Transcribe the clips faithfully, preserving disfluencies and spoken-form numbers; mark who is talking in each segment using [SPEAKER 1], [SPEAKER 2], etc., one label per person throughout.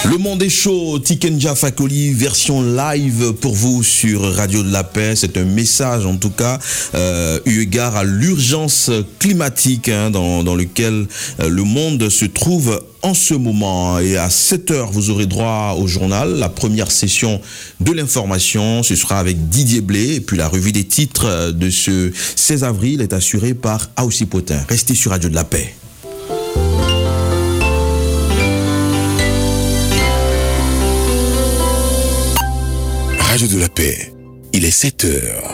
[SPEAKER 1] Le monde est chaud, Tikenja Fakoli, version live pour vous sur Radio de la Paix. C'est un message en tout cas, euh, eu égard à l'urgence climatique hein, dans, dans lequel euh, le monde se trouve en ce moment. Et à sept heures, vous aurez droit au journal, la première session de l'information. Ce sera avec Didier Blé. Et puis la revue des titres de ce seize avril est assurée par Aoussi Potin. Restez sur Radio de la Paix.
[SPEAKER 2] Radio de la Paix, il est sept heures.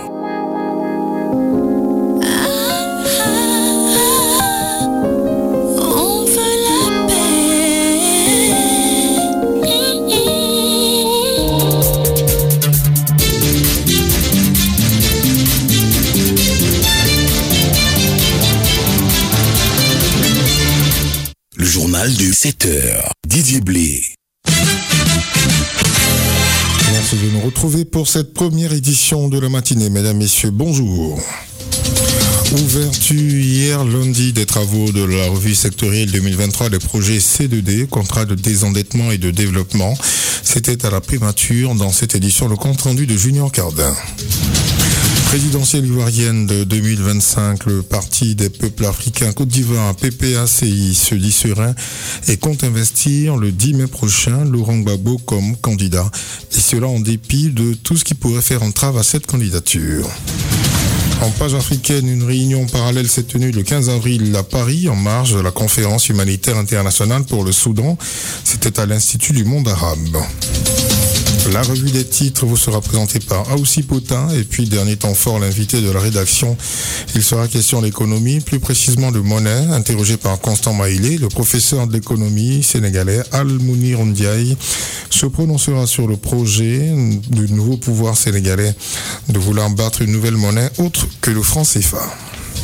[SPEAKER 2] Le journal de sept heures, Didier Blé.
[SPEAKER 3] Merci de nous retrouver pour cette première édition de la matinée. Mesdames, Messieurs, bonjour. Ouverture hier lundi des travaux de la revue sectorielle deux mille vingt-trois des projets C deux D, contrat de désendettement et de développement. C'était à la primature dans cette édition le compte rendu de Junior Cardin. Présidentielle ivoirienne de deux mille vingt-cinq, le Parti des peuples africains Côte d'Ivoire, P P A C I, se dit serein et compte investir le dix mai prochain Laurent Gbagbo comme candidat. Et cela en dépit de tout ce qui pourrait faire entrave à cette candidature. En page africaine, une réunion parallèle s'est tenue le quinze avril à Paris en marge de la conférence humanitaire internationale pour le Soudan. C'était à l'Institut du monde arabe. La revue des titres vous sera présentée par Aoussi Potin et puis dernier temps fort, l'invité de la rédaction. Il sera question d'économie, plus précisément de monnaie, interrogé par Constant Maïlé, le professeur de l'économie sénégalais Al-Mounir Ndiaye se prononcera sur le projet du nouveau pouvoir sénégalais de vouloir battre une nouvelle monnaie autre que le franc C F A.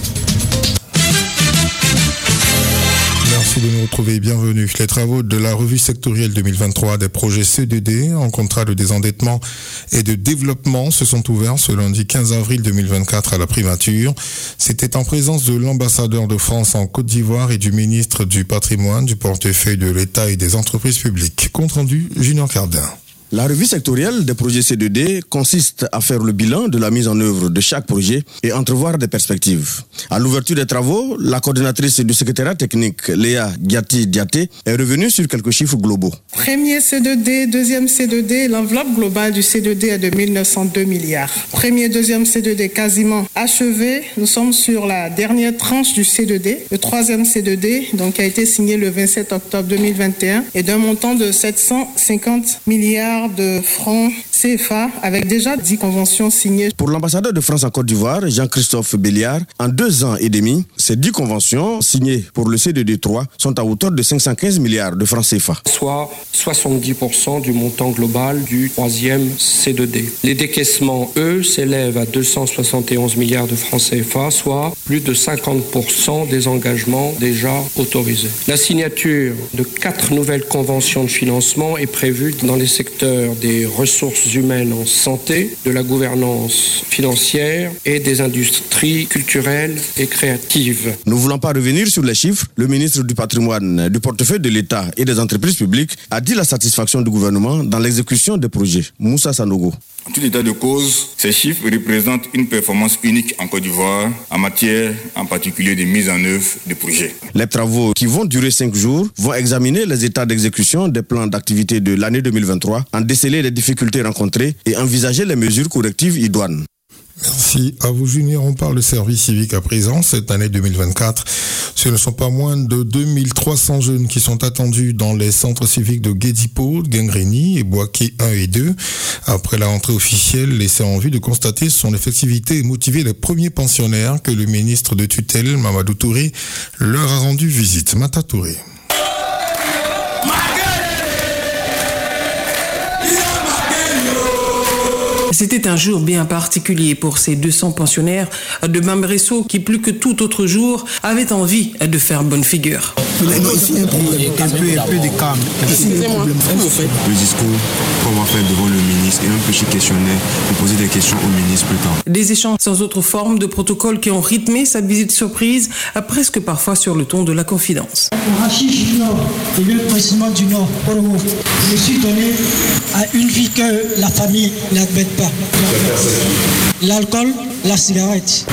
[SPEAKER 3] Merci de nous retrouver, bienvenue. Les travaux de la revue sectorielle deux mille vingt-trois des projets C deux D en contrat de désendettement et de développement se sont ouverts ce lundi quinze avril deux mille vingt-quatre à la primature. C'était en présence de l'ambassadeur de France en Côte d'Ivoire et du ministre du patrimoine, du portefeuille de l'État et des entreprises publiques. Compte rendu, Junior Cardin.
[SPEAKER 4] La revue sectorielle des projets C deux D consiste à faire le bilan de la mise en œuvre de chaque projet et entrevoir des perspectives. À l'ouverture des travaux, la coordinatrice du secrétariat technique, Léa Diati-Diaté, est revenue sur quelques chiffres globaux.
[SPEAKER 5] Premier C deux D, deuxième C deux D, l'enveloppe globale du C deux D est de mille neuf cent deux milliards. Premier et deuxième C deux D quasiment achevé. Nous sommes sur la dernière tranche du C deux D. Le troisième C deux D, donc, a été signé le vingt-sept octobre deux mille vingt et un et d'un montant de sept cent cinquante milliards de francs C F A avec déjà dix conventions signées.
[SPEAKER 4] Pour l'ambassadeur de France en Côte d'Ivoire, Jean-Christophe Béliard, en deux ans et demi, ces dix conventions signées pour le C deux D trois sont à hauteur de cinq cent quinze milliards de francs C F A.
[SPEAKER 6] Soit soixante-dix pour cent du montant global du troisième C deux D. Les décaissements, eux, s'élèvent à deux cent soixante et onze milliards de francs C F A, soit plus de cinquante pour cent des engagements déjà autorisés. La signature de quatre nouvelles conventions de financement est prévue dans les secteurs des ressources humaines en santé, de la gouvernance financière et des industries culturelles et créatives.
[SPEAKER 4] Ne voulant pas revenir sur les chiffres, le ministre du patrimoine, du portefeuille de l'État et des entreprises publiques a dit la satisfaction du gouvernement dans l'exécution des projets. Moussa Sanogo.
[SPEAKER 7] En tout état de cause, ces chiffres représentent une performance unique en Côte d'Ivoire en matière en particulier de mise en œuvre des projets.
[SPEAKER 4] Les travaux qui vont durer cinq jours vont examiner les états d'exécution des plans d'activité de l'année deux mille vingt-trois, en déceler les difficultés rencontrées et envisager les mesures correctives idoines.
[SPEAKER 3] Merci à vous, Junior. On parle de service civique à présent. Cette année deux mille vingt-quatre, ce ne sont pas moins de deux mille trois cents jeunes qui sont attendus dans les centres civiques de Guédipo, Guingreni et Boaké un et deux. Après la rentrée officielle, laissée en vue de constater son effectivité et motiver les premiers pensionnaires que le ministre de tutelle, Mamadou Touré, leur a rendu visite. Mata Touré.
[SPEAKER 8] C'était un jour bien particulier pour ces deux cents pensionnaires de Bamberesso qui, plus que tout autre jour, avaient envie de faire bonne figure.
[SPEAKER 9] Ici, un problème, un peu, un peu de calme.
[SPEAKER 8] Excusez-moi, vous faites
[SPEAKER 10] le discours qu'on va faire devant le ministre et un petit questionnaire pour poser des questions au ministre plus tard.
[SPEAKER 8] Des échanges sans autre forme de protocole qui ont rythmé sa visite surprise, presque parfois sur le ton de la confidence.
[SPEAKER 9] Pour Rachid du Nord et le président du Nord, Oromo, je me suis donné à une vie que la famille n'admette pas. L'alcool, la cigarette.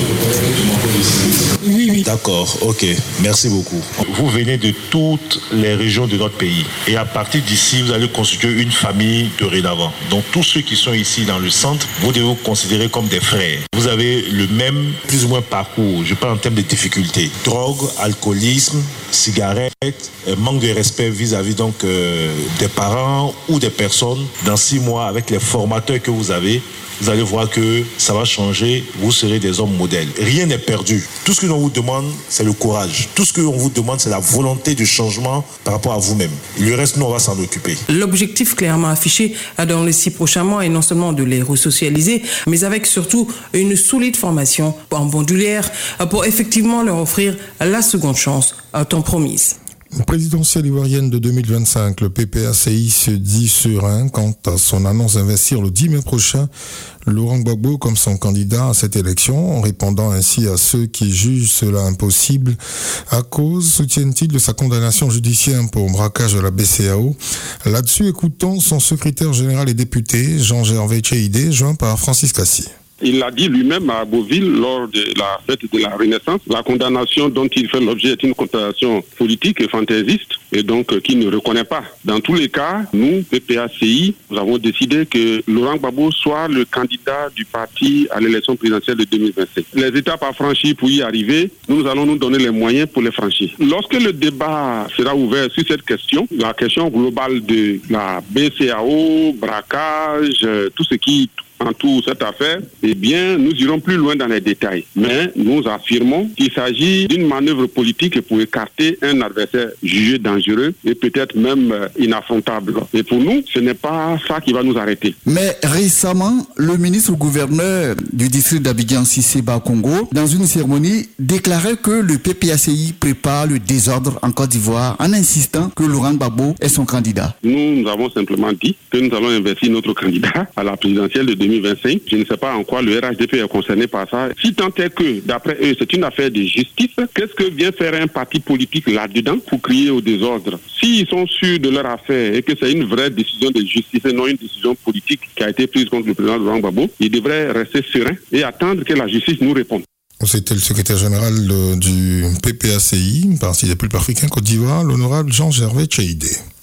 [SPEAKER 9] Oui, oui.
[SPEAKER 11] D'accord, ok, merci beaucoup. Vous venez de toutes les régions de notre pays et à partir d'ici, vous allez constituer une famille dorénavant. Donc tous ceux qui sont ici dans le centre, vous devez vous considérer comme des frères. Vous avez le même, plus ou moins parcours, je parle en termes de difficultés. Drogue, alcoolisme, cigarettes, manque de respect vis-à-vis donc euh, des parents ou des personnes. Dans six mois, avec les formateurs que vous avez, vous allez voir que ça va changer, vous serez des hommes modèles. Rien n'est perdu. Tout ce que l'on vous demande, c'est le courage. Tout ce que l'on vous demande, c'est la volonté du changement par rapport à vous-même. Le reste, nous, on va s'en occuper.
[SPEAKER 8] L'objectif clairement affiché dans les six prochains mois est non seulement de les resocialiser, mais avec surtout une solide formation en bandoulière pour effectivement leur offrir la seconde chance tant promise.
[SPEAKER 3] Présidentielle ivoirienne de deux mille vingt-cinq, le P P A C I se dit serein quant à son annonce d'investir le dix mai prochain Laurent Gbagbo comme son candidat à cette élection, en répondant ainsi à ceux qui jugent cela impossible à cause, soutiennent-ils, de sa condamnation judiciaire pour braquage de la B C A O. Là-dessus, écoutons son secrétaire général et député, Jean-Gervais Tcheidé, joint par Francis Cassi.
[SPEAKER 12] Il l'a dit lui-même à Beauville lors de la fête de la Renaissance. La condamnation dont il fait l'objet est une condamnation politique et fantaisiste et donc euh, qui ne reconnaît pas. Dans tous les cas, nous, P P A C I, nous avons décidé que Laurent Gbagbo soit le candidat du parti à l'élection présidentielle de deux mille vingt-cinq. Les étapes à franchir pour y arriver, nous allons nous donner les moyens pour les franchir. Lorsque le débat sera ouvert sur cette question, la question globale de la B C A O, braquage, euh, tout ce qui entoure cette affaire, eh bien, nous irons plus loin dans les détails. Mais nous affirmons qu'il s'agit d'une manœuvre politique pour écarter un adversaire jugé dangereux et peut-être même inaffrontable. Et pour nous, ce n'est pas ça qui va nous arrêter.
[SPEAKER 13] Mais récemment, le ministre-gouverneur du district d'Abidjan, Cissé Bakongo, dans une cérémonie, déclarait que le P P A C I prépare le désordre en Côte d'Ivoire en insistant que Laurent Gbagbo est son candidat.
[SPEAKER 12] Nous, nous avons simplement dit que nous allons investir notre candidat à la présidentielle de deux mille vingt-cinq. Je ne sais pas en quoi le R H D P est concerné par ça. Si tant est que, d'après eux, c'est une affaire de justice, qu'est-ce que vient faire un parti politique là-dedans pour crier au désordre? S'ils sont sûrs de leur affaire et que c'est une vraie décision de justice et non une décision politique qui a été prise contre le président Laurent Gbagbo, ils devraient rester sereins et attendre que la justice nous réponde.
[SPEAKER 3] C'était le secrétaire général de, du P P A C I, Parti des peuples africains Côte d'Ivoire, l'honorable Jean-Gervais Tcheidé.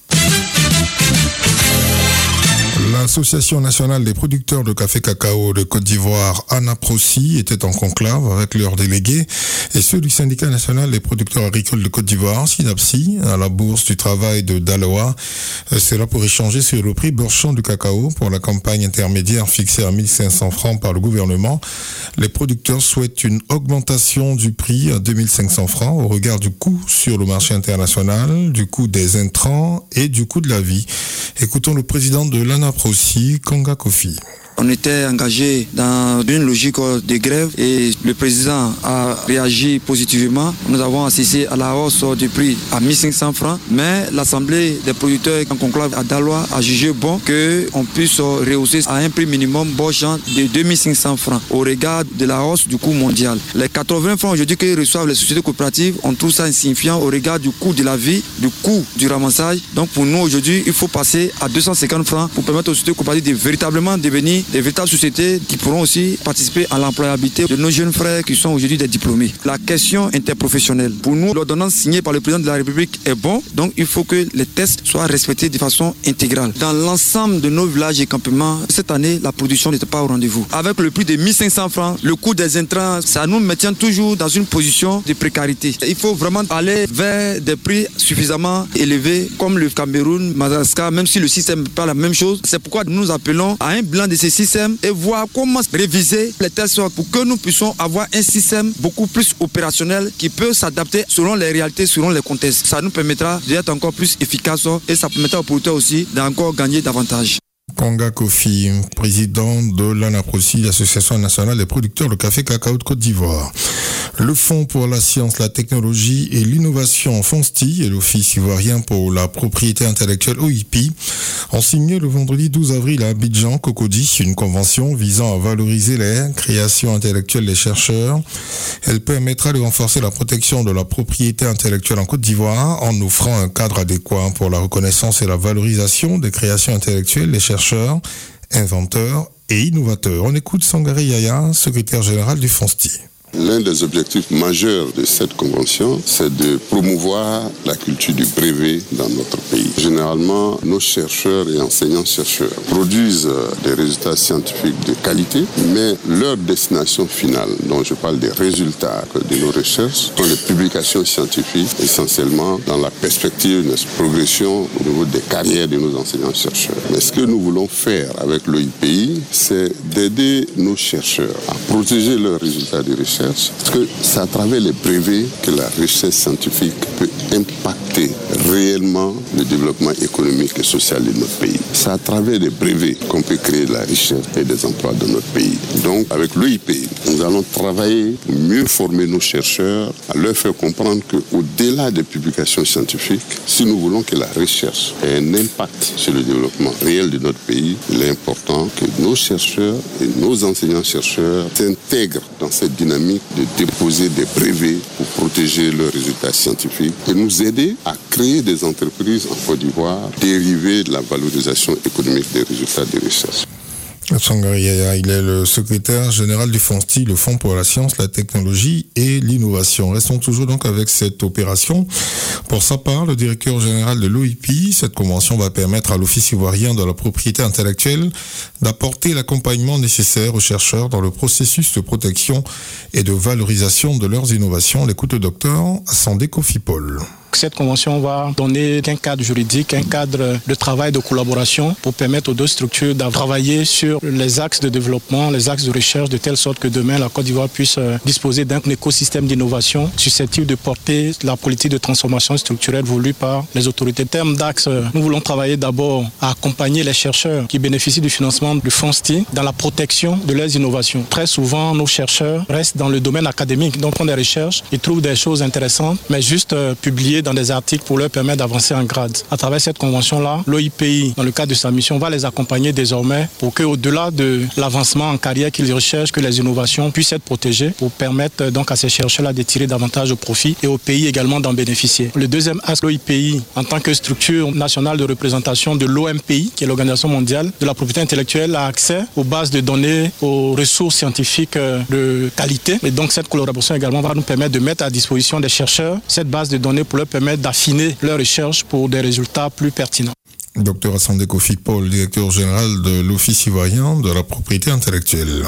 [SPEAKER 3] L'Association nationale des producteurs de café cacao de Côte d'Ivoire, ANAPROCI, était en conclave avec leurs délégués et ceux du syndicat national des producteurs agricoles de Côte d'Ivoire, SYNAPSI, à la bourse du travail de Daloa. C'est là pour échanger sur le prix marchand du cacao pour la campagne intermédiaire fixée à mille cinq cents francs par le gouvernement. Les producteurs souhaitent une augmentation du prix à deux mille cinq cents francs au regard du coût sur le marché international, du coût des intrants et du coût de la vie. Écoutons le président de l'ANAPROCI, Konga Kofi.
[SPEAKER 14] On était engagé dans une logique de grève et le président a réagi positivement. Nous avons assisté à la hausse du prix à mille cinq cents francs, mais l'Assemblée des producteurs en conclave à Daloa a jugé bon qu'on puisse rehausser à un prix minimum borgeant de deux mille cinq cents francs au regard de la hausse du coût mondial. Les quatre-vingts francs aujourd'hui que reçoivent les sociétés coopératives, on trouve ça insignifiant au regard du coût de la vie, du coût du ramassage. Donc pour nous aujourd'hui, il faut passer à deux cent cinquante francs pour permettre aux sociétés coopératives de véritablement devenir des véritables sociétés qui pourront aussi participer à l'employabilité de nos jeunes frères qui sont aujourd'hui des diplômés. La question interprofessionnelle. Pour nous, l'ordonnance signée par le président de la République est bon, donc il faut que les tests soient respectés de façon intégrale. Dans l'ensemble de nos villages et campements, cette année, la production n'était pas au rendez-vous. Avec le prix de mille cinq cents francs, le coût des intrants, ça nous maintient toujours dans une position de précarité. Il faut vraiment aller vers des prix suffisamment élevés comme le Cameroun, Madagascar, même si le système n'est pas la même chose. C'est pourquoi nous appelons à un bilan de ces systèmes et voir comment réviser les tests pour que nous puissions avoir un système beaucoup plus opérationnel qui peut s'adapter selon les réalités, selon les contextes. Ça nous permettra d'être encore plus efficace et ça permettra aux producteurs aussi d'encore gagner davantage.
[SPEAKER 3] Konga Kofi, président de l'ANAPROCI, l'Association nationale des producteurs de café cacao de Côte d'Ivoire. Le Fonds pour la science, la technologie et l'innovation FONSTI et l'Office ivoirien pour la propriété intellectuelle O I P ont signé le vendredi douze avril à Abidjan, Cocody, une convention visant à valoriser les créations intellectuelles des chercheurs. Elle permettra de renforcer la protection de la propriété intellectuelle en Côte d'Ivoire en offrant un cadre adéquat pour la reconnaissance et la valorisation des créations intellectuelles des chercheurs, inventeurs et innovateurs. On écoute Sangare Yaya, secrétaire général du FONSTI.
[SPEAKER 15] L'un des objectifs majeurs de cette convention, c'est de promouvoir la culture du brevet dans notre pays. Généralement, nos chercheurs et enseignants-chercheurs produisent des résultats scientifiques de qualité, mais leur destination finale, dont je parle des résultats de nos recherches, sont les publications scientifiques, essentiellement dans la perspective d'une progression au niveau des carrières de nos enseignants-chercheurs. Mais ce que nous voulons faire avec l'O I P I, c'est d'aider nos chercheurs à protéger leurs résultats de recherche, parce que c'est à travers les brevets que la recherche scientifique peut impacter réellement le développement économique et social de notre pays. C'est à travers les brevets qu'on peut créer de la richesse et des emplois dans notre pays. Donc, avec l'O I P I, nous allons travailler pour mieux former nos chercheurs, à leur faire comprendre qu'au-delà des publications scientifiques, si nous voulons que la recherche ait un impact sur le développement réel de notre pays, il est important que nos chercheurs et nos enseignants-chercheurs s'intègrent dans cette dynamique de déposer des brevets pour protéger leurs résultats scientifiques et nous aider à créer des entreprises en Côte d'Ivoire dérivées de la valorisation économique des résultats de recherche.
[SPEAKER 3] Sangare Yaya, il est le secrétaire général du FONSTI, le Fonds pour la science, la technologie et l'innovation. Restons toujours donc avec cette opération. Pour sa part, le directeur général de l'O I P I, cette convention va permettre à l'Office ivoirien de la propriété intellectuelle d'apporter l'accompagnement nécessaire aux chercheurs dans le processus de protection et de valorisation de leurs innovations. L'écoute au docteur Sandé Kofi Paul.
[SPEAKER 16] Cette convention va donner un cadre juridique, un cadre de travail, de collaboration pour permettre aux deux structures de travailler sur les axes de développement, les axes de recherche, de telle sorte que demain la Côte d'Ivoire puisse disposer d'un écosystème d'innovation susceptible de porter la politique de transformation structurelle voulue par les autorités. En termes d'axes, nous voulons travailler d'abord à accompagner les chercheurs qui bénéficient du financement du FONSTI dans la protection de leurs innovations. Très souvent, nos chercheurs restent dans le domaine académique, donc font des recherches, ils trouvent des choses intéressantes, mais juste euh, publiées dans des articles pour leur permettre d'avancer en grade. À travers cette convention-là, l'O I P I, dans le cadre de sa mission, va les accompagner désormais pour qu'au-delà de l'avancement en carrière qu'ils recherchent, que les innovations puissent être protégées pour permettre donc à ces chercheurs-là de tirer davantage de profit et au pays également d'en bénéficier. Le deuxième axe, l'O I P I, en tant que structure nationale de représentation de l'O M P I, qui est l'Organisation mondiale de la propriété intellectuelle, a accès aux bases de données, aux ressources scientifiques de qualité. Et donc cette collaboration également va nous permettre de mettre à disposition des chercheurs cette base de données pour leur permettre d'affiner leurs recherches pour des résultats plus pertinents.
[SPEAKER 3] Docteur Sandé Kofi Paul, directeur général de l'Office ivoirien de la propriété intellectuelle.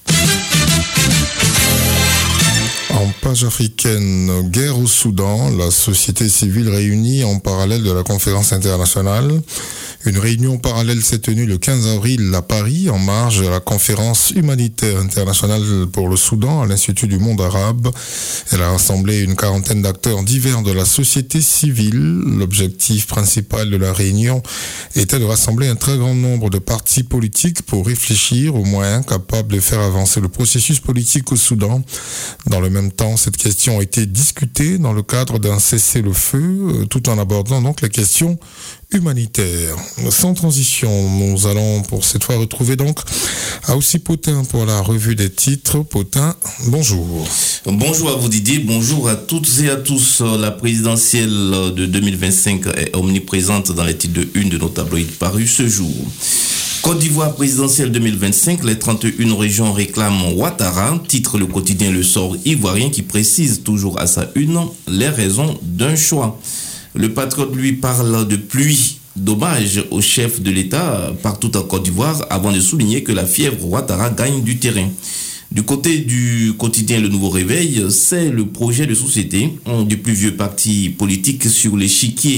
[SPEAKER 3] En page africaine, guerre au Soudan, la société civile réunie en parallèle de la conférence internationale. Une réunion parallèle s'est tenue le quinze avril à Paris, en marge de la conférence humanitaire internationale pour le Soudan à l'Institut du monde arabe. Elle a rassemblé une quarantaine d'acteurs divers de la société civile. L'objectif principal de la réunion était de rassembler un très grand nombre de partis politiques pour réfléchir aux moyens capables de faire avancer le processus politique au Soudan. Dans le même temps, cette question a été discutée dans le cadre d'un cessez-le-feu, tout en abordant donc les questions humanitaires. Sans transition, nous allons pour cette fois retrouver donc Aoussi Potin pour la revue des titres. Potin, bonjour.
[SPEAKER 17] Bonjour à vous Didier, bonjour à toutes et à tous. La présidentielle de deux mille vingt-cinq est omniprésente dans les titres de une de nos tabloïds parus ce jour. Côte d'Ivoire présidentielle deux mille vingt-cinq, les trente et une régions réclament Ouattara, titre le quotidien Le Sort ivoirien qui précise toujours à sa une les raisons d'un choix. Le Patriote lui parle de pluie d'hommage au chef de l'État partout en Côte d'Ivoire avant de souligner que la fièvre Ouattara gagne du terrain. Du côté du quotidien Le Nouveau Réveil, c'est le projet de société du plus vieux parti politique sur l'échiquier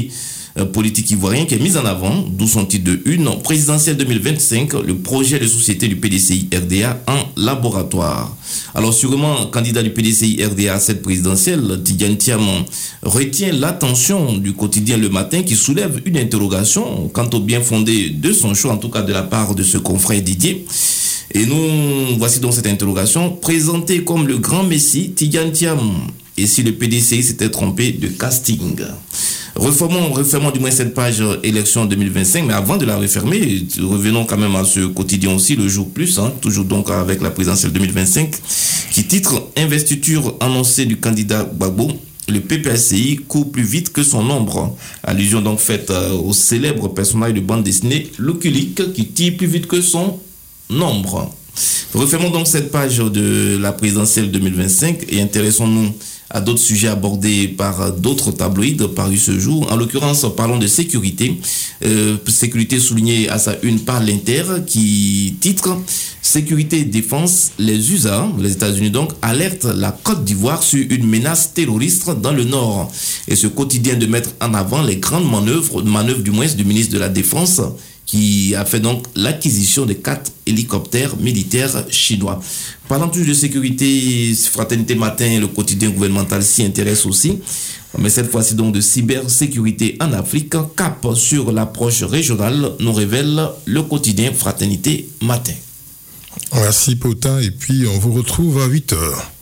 [SPEAKER 17] euh, politique ivoirien qui est mis en avant, d'où son titre de une, présidentielle deux mille vingt-cinq, le projet de société du P D C I R D A en laboratoire. Alors sûrement, candidat du P D C I R D A à cette présidentielle, Tidjane Thiam retient l'attention du quotidien Le Matin qui soulève une interrogation quant au bien fondé de son choix, en tout cas de la part de ce confrère Didier. Et nous, voici donc cette interrogation. Présenté comme le grand messie, Tidjane Thiam, et si le P D C I s'était trompé de casting? Refermons, refermons du moins cette page élection deux mille vingt-cinq, mais avant de la refermer, revenons quand même à ce quotidien aussi, le Jour Plus, hein, toujours donc avec la présidentielle deux mille vingt-cinq, qui titre « Investiture annoncée du candidat Gbagbo ». Le P P A C I court plus vite que son ombre. Allusion donc faite euh, au célèbre personnage de bande dessinée Lucky Luke qui tire plus vite que son ombre. Refermons donc cette page de la présidentielle deux mille vingt-cinq et intéressons-nous à d'autres sujets abordés par d'autres tabloïds parus ce jour. En l'occurrence, parlons de sécurité. Euh, sécurité soulignée à sa une par l'Inter qui titre « Sécurité et défense, les U S A », les États-Unis donc, alertent la Côte d'Ivoire sur une menace terroriste dans le Nord. Et ce quotidien de mettre en avant les grandes manœuvres, manœuvres du moins du ministre de la Défense, qui a fait donc l'acquisition de quatre hélicoptères militaires chinois. Parlant toujours de sécurité, Fraternité Matin, le quotidien gouvernemental s'y intéresse aussi, mais cette fois-ci donc de cybersécurité en Afrique, cap sur l'approche régionale, nous révèle le quotidien Fraternité Matin.
[SPEAKER 3] Merci Potin, et puis on vous retrouve à huit heures.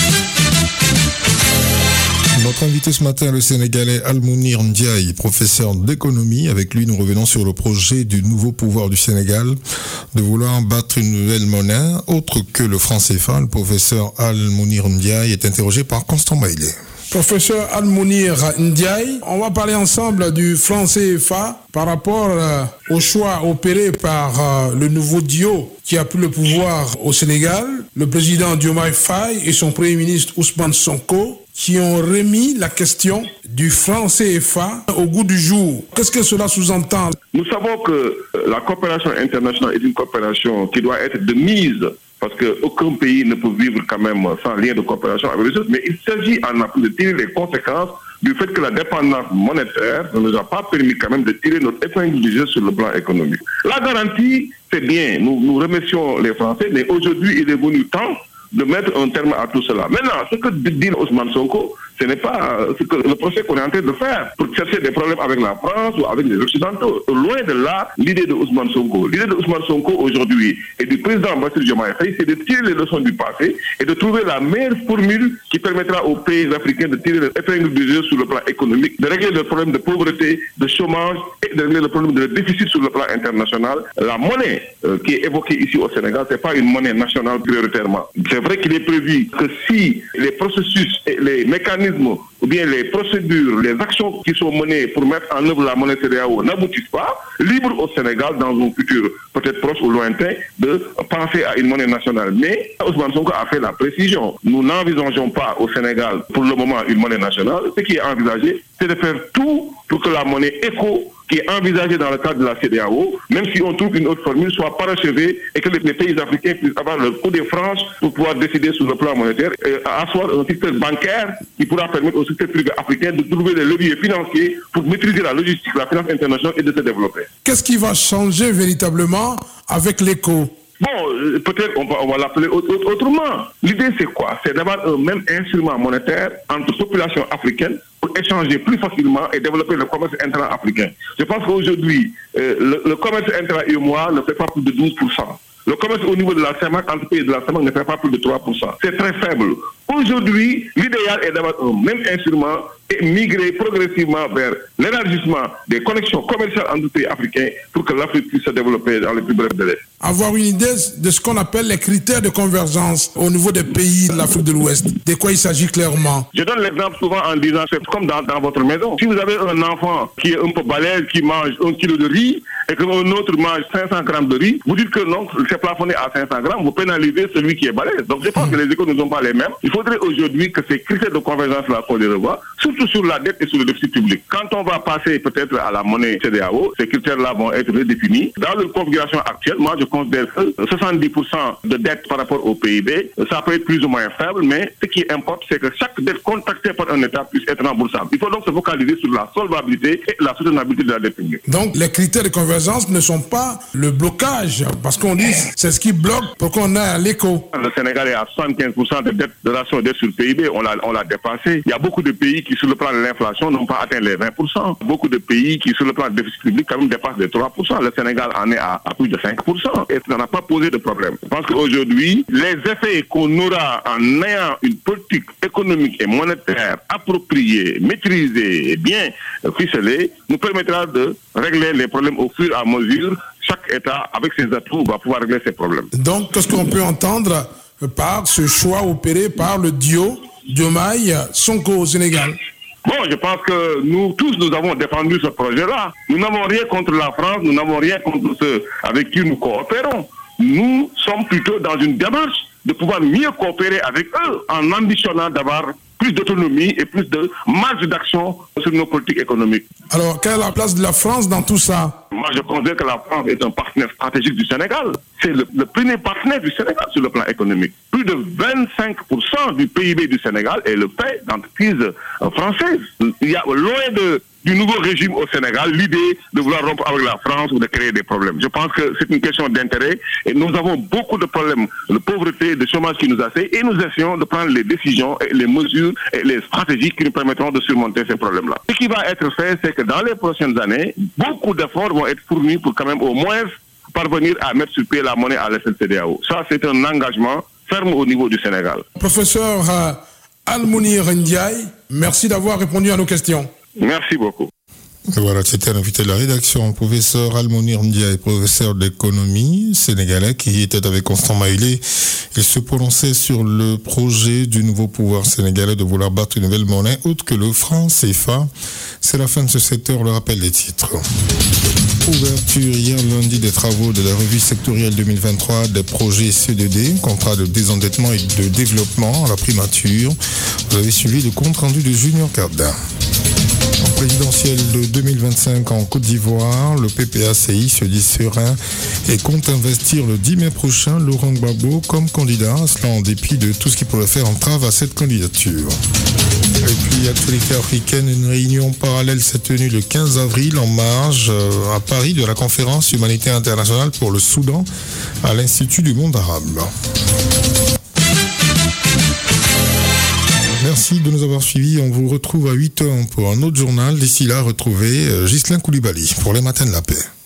[SPEAKER 3] Notre invité ce matin, le Sénégalais Al-Mounir Ndiaye, professeur d'économie. Avec lui, nous revenons sur le projet du nouveau pouvoir du Sénégal de vouloir battre une nouvelle monnaie, autre que le franc C F A. Le professeur Al-Mounir Ndiaye est interrogé par Constant Maïlé.
[SPEAKER 18] Professeur Al-Mounir Ndiaye, on va parler ensemble du franc C F A par rapport euh, au choix opéré par euh, le nouveau D I O qui a pris le pouvoir au Sénégal, le président Diomaye Faye et son premier ministre Ousmane Sonko, qui ont remis la question du franc C F A au goût du jour. Qu'est-ce que cela sous-entend?
[SPEAKER 12] Nous savons que la coopération internationale est une coopération qui doit être de mise, parce qu'aucun pays ne peut vivre quand même sans lien de coopération avec les autres, mais il s'agit en appui de tirer les conséquences du fait que la dépendance monétaire ne nous a pas permis quand même de tirer notre épingle du jeu sur le plan économique. La garantie, c'est bien, nous, nous remercions les Français, mais aujourd'hui il est venu temps de mettre un terme à tout cela. Maintenant, ce que dit Ousmane Sonko, ce n'est pas ce que le procès qu'on est en train de faire pour chercher des problèmes avec la France ou avec les Occidentaux. Loin de là, l'idée de Ousmane Sonko. L'idée de Ousmane Sonko aujourd'hui et du président Bassirou Diomaye Faye, c'est de tirer les leçons du passé et de trouver la meilleure formule qui permettra aux pays africains de tirer l'épingle du jeu sur le plan économique, de régler le problème de pauvreté, de chômage et de régler le problème de déficit sur le plan international. La monnaie euh, qui est évoquée ici au Sénégal, c'est pas une monnaie nationale prioritairement. C'est vrai qu'il est prévu que si les processus et les mécanismes ou bien les procédures, les actions qui sont menées pour mettre en œuvre la monnaie C E D E A O n'aboutissent pas, libre au Sénégal, dans un futur peut-être proche ou lointain, de penser à une monnaie nationale. Mais Ousmane Sonko a fait la précision. Nous n'envisageons pas au Sénégal pour le moment une monnaie nationale. Ce qui est envisagé, c'est de faire tout pour que la monnaie éco qui est envisagée dans le cadre de la C E D E A O, même si on trouve une autre formule, soit parachevée et que les pays africains puissent avoir leur coup de franche pour pouvoir décider sur le plan monétaire et asseoir un système bancaire qui pourra permettre au système privé africain de trouver des leviers financiers pour maîtriser la logistique, la finance internationale et de se développer.
[SPEAKER 18] Qu'est-ce qui va changer véritablement avec l'éco?
[SPEAKER 12] Bon, peut-être on va, on va l'appeler autrement. L'idée, c'est quoi? C'est d'avoir un même instrument monétaire entre populations africaines pour échanger plus facilement et développer le commerce intra-africain. Je pense qu'aujourd'hui, euh, le, le commerce intra-U M O A ne fait pas plus de douze pour cent. Le commerce au niveau de la C E M A C, entre pays de la C E M A C, ne fait pas plus de trois pour cent. C'est très faible. Aujourd'hui, l'idéal est d'avoir un même instrument et migrer progressivement vers l'élargissement des connexions commerciales entre pays africains pour que l'Afrique puisse se développer dans les plus brefs délais.
[SPEAKER 18] Avoir une idée de ce qu'on appelle les critères de convergence au niveau des pays de l'Afrique de l'Ouest. De quoi il s'agit clairement?
[SPEAKER 12] Je donne l'exemple souvent en disant, c'est comme dans, dans votre maison. Si vous avez un enfant qui est un peu balèze, qui mange un kilo de riz, et qu'un autre mange cinq cents grammes de riz, vous dites que non, c'est plafonné à cinq cents grammes, vous pénalisez celui qui est balèze. Donc je pense que les écoles ne sont pas les mêmes. Il faudrait aujourd'hui que ces critères de convergence-là qu'on les revoie, surtout sur la dette et sur le déficit public. Quand on va passer peut-être à la monnaie C D A O, ces critères-là vont être redéfinis. Dans leur configuration actuelle, moi je considère que soixante-dix pour cent de dette par rapport au P I B, ça peut être plus ou moins faible, mais ce qui importe, c'est que chaque dette contractée par un État puisse être remboursable. Il faut donc se focaliser sur la solvabilité et la soutenabilité de la dette publique.
[SPEAKER 18] Donc les critères de convergence ne sont pas le blocage, parce qu'on dit c'est ce qui bloque pour qu'on ait à l'écho.
[SPEAKER 12] Le Sénégal est à soixante-quinze pour cent de dette, de ratio de dette sur le P I B, on l'a, on l'a dépassé. Il y a beaucoup de pays qui, sur le plan de l'inflation, n'ont pas atteint les vingt pour cent. Beaucoup de pays qui, sur le plan de déficit public, quand même dépassent les trois pour cent. Le Sénégal en est à, à plus de cinq pour cent et ça n'a pas posé de problème. Je pense qu'aujourd'hui, les effets qu'on aura en ayant une politique économique et monétaire appropriée, maîtrisée et bien ficelée, nous permettra de régler les problèmes au fur et à mesure. Chaque État, avec ses atouts, va pouvoir régler ses problèmes.
[SPEAKER 18] Donc, qu'est-ce qu'on peut entendre par ce choix opéré par le duo Diomaye Sonko au Sénégal?
[SPEAKER 12] Bon, je pense que nous tous, nous avons défendu ce projet-là. Nous n'avons rien contre la France, nous n'avons rien contre ceux avec qui nous coopérons. Nous sommes plutôt dans une démarche de pouvoir mieux coopérer avec eux en ambitionnant d'avoir plus d'autonomie et plus de marge d'action sur nos politiques économiques.
[SPEAKER 18] Alors, quelle est la place de la France dans tout ça?
[SPEAKER 12] Moi, je considère que la France est un partenaire stratégique du Sénégal. C'est le, le premier partenaire du Sénégal sur le plan économique. Plus de vingt-cinq pour cent du P I B du Sénégal est le paie d'entreprises françaises. Il y a loin de... du nouveau régime au Sénégal, l'idée de vouloir rompre avec la France ou de créer des problèmes. Je pense que c'est une question d'intérêt et nous avons beaucoup de problèmes de pauvreté, de chômage qui nous assaillent et nous essayons de prendre les décisions et les mesures et les stratégies qui nous permettront de surmonter ces problèmes-là. Ce qui va être fait, c'est que dans les prochaines années, beaucoup d'efforts vont être fournis pour quand même au moins parvenir à mettre sur pied la monnaie à l'échelle C D A O. Ça, c'est un engagement ferme au niveau du Sénégal.
[SPEAKER 18] Professeur euh, Al-Mounir Ndiaye, merci d'avoir répondu à nos questions.
[SPEAKER 12] Merci beaucoup.
[SPEAKER 3] Et voilà, c'était l'invité de la rédaction, professeur Al-Mounir Ndiaye, professeur d'économie sénégalais qui était avec Constant Maïlé. Il se prononçait sur le projet du nouveau pouvoir sénégalais de vouloir battre une nouvelle monnaie autre que le franc C F A. C'est la fin de ce secteur, le rappel des titres. Ouverture hier lundi des travaux de la revue sectorielle deux mille vingt-trois des projets C deux D, contrat de désendettement et de développement à la primature. Vous avez suivi le compte rendu de Junior Cardin. En présidentielle de deux mille vingt-cinq en Côte d'Ivoire, le P P A C I se dit serein et compte investir le dix mai prochain Laurent Gbagbo comme candidat, cela en dépit de tout ce qui pourrait faire entrave à cette candidature. Et puis, actualité africaine, une réunion parallèle s'est tenue le quinze avril en marge euh, à Paris de la conférence humanitaire internationale pour le Soudan à l'Institut du monde arabe. Merci de nous avoir suivis. On vous retrouve à huit heures pour un autre journal. D'ici là, retrouvez Ghislain Koulibaly pour les Matins de la Paix.